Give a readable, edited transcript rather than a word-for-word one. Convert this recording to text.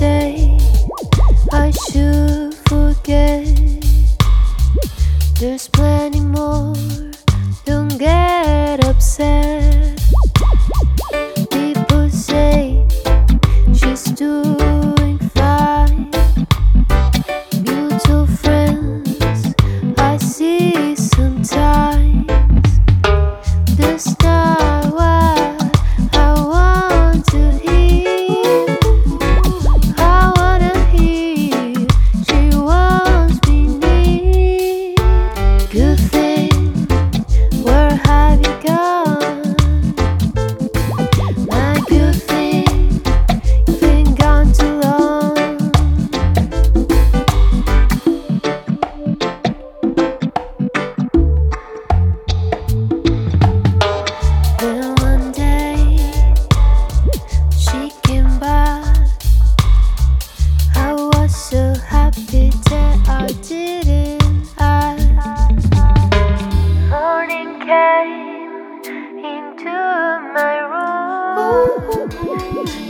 say I should forget. There's plenty more, don't get upset. People say she's doing fine. You told friends I see sometimes. That's not what I want to hear. I wanna hear she wants me near. Good thing, where have you gone? My good thing, you've been gone too long. Then one day she came back. I was so happy that I didn't ask. Morning came into my room.